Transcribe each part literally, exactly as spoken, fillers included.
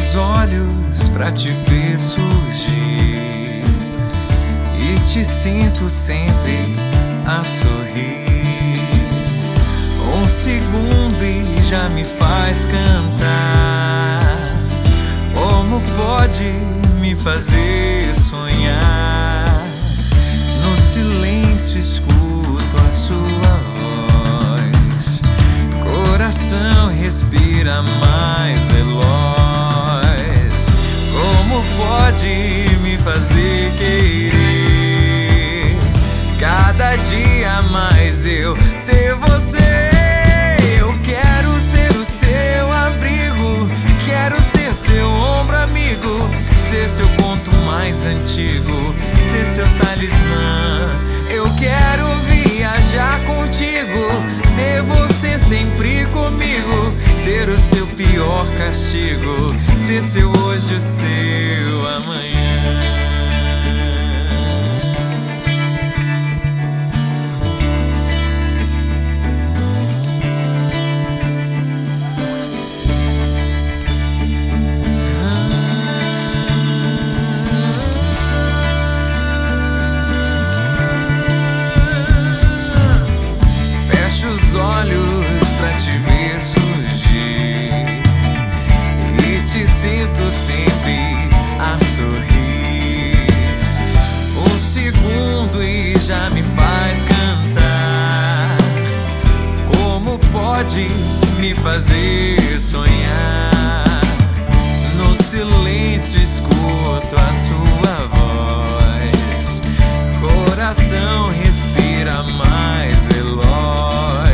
os olhos pra te ver surgir e te sinto sempre a sorrir. Um segundo e já me faz cantar. Como pode me fazer sonhar? No silêncio escuto a sua voz. Coração respira mais veloz. Como pode me fazer querer cada dia mais eu ter você? Eu quero ser o seu abrigo, quero ser seu ombro amigo, ser seu conto mais antigo, ser seu talismã. Eu quero viajar contigo, ter você sempre comigo, ser o seu pior castigo, ser seu hoje, o seu amanhã. Os olhos pra te ver surgir e te sinto sempre a sorrir. Um segundo e já me faz cantar. Como pode me fazer sonhar? No silêncio escuto a sua voz. Coração respira mais veloz.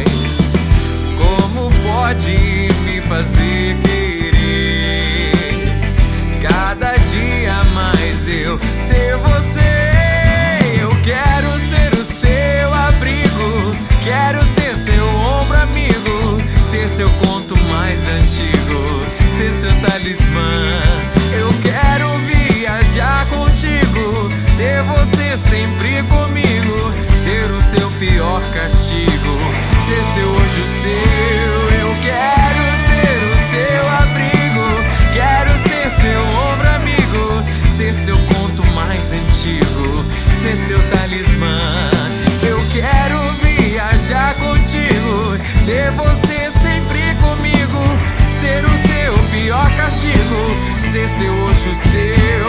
Pode me fazer querer cada dia mais eu ter você. Eu quero ser o seu abrigo, quero ser seu ombro amigo, ser seu conto mais antigo, ser seu talismã. Eu quero viajar contigo, ter você sempre comigo, ser o seu pior castigo, ser seu hoje, o seu. Eu quero ser o seu abrigo, quero ser seu ombro amigo, ser seu conto mais antigo, ser seu talismã. Eu quero viajar contigo, ter você sempre comigo, ser o seu pior castigo, ser seu hoje, o seu